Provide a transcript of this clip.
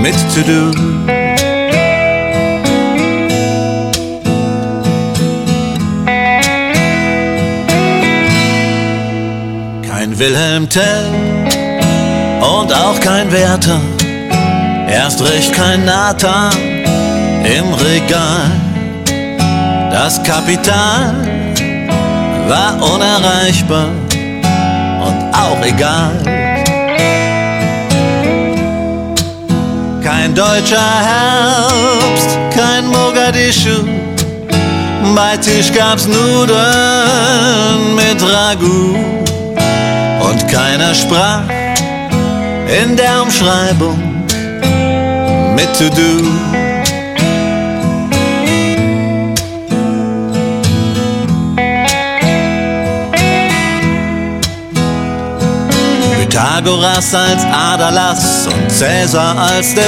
mit To-Do. Kein Wilhelm Tell und auch kein Werther, erst recht kein Nathan im Regal. Das Kapital war unerreichbar und auch egal. Kein deutscher Herbst, kein Mogadischu, bei Tisch gab's Nudeln mit Ragout. Und keiner sprach in der Umschreibung mit To-Do. Pythagoras als Aderlass und Cäsar als der